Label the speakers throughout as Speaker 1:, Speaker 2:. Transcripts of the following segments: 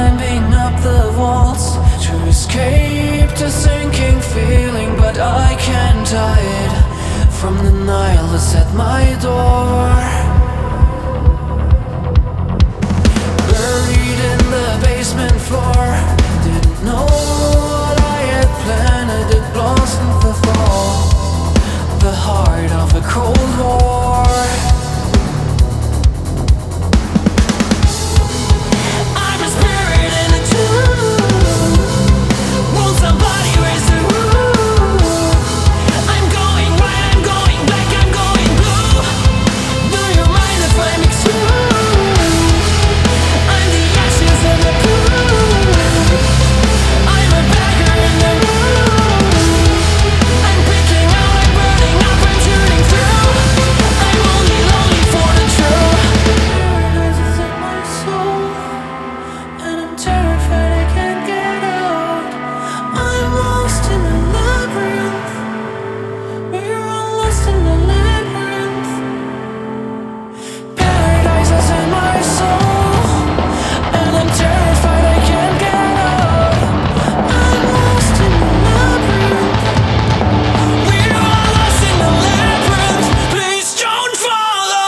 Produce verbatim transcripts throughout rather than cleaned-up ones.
Speaker 1: climbing up the walls to escape the sinking feeling, but I can't hide from the nihilists at my door. Buried in the basement floor, didn't know what I had planned. It blossomed the fall, the heart of a cold war. I'm a spirit in a tune. Won't somebody raise the roof? I'm going white, I'm going black, I'm going blue. Do you mind if I mix you? I'm the ashes and the proof. I'm a beggar in the room. I'm picking out, I'm burning up, I'm shooting through. I'm only lonely for the truth. Paradise is in my soul, and I'm terrified I can't get out. I'm lost in a labyrinth. We're all lost in a labyrinth. Paradise is in my soul, and I'm terrified I can't get out. I'm lost in a labyrinth. We're all lost in a labyrinth. Please don't follow.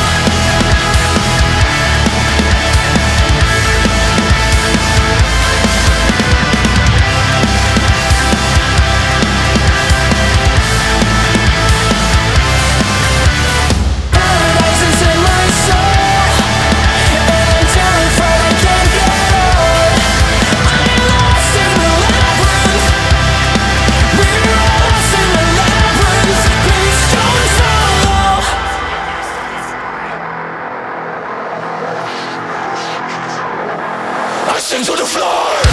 Speaker 1: Paradise is in my soul, and I'm terrified I can't get out. I'm lost in a labyrinth. We're all lost in a labyrinth. Please don't follow. I sink to the floor.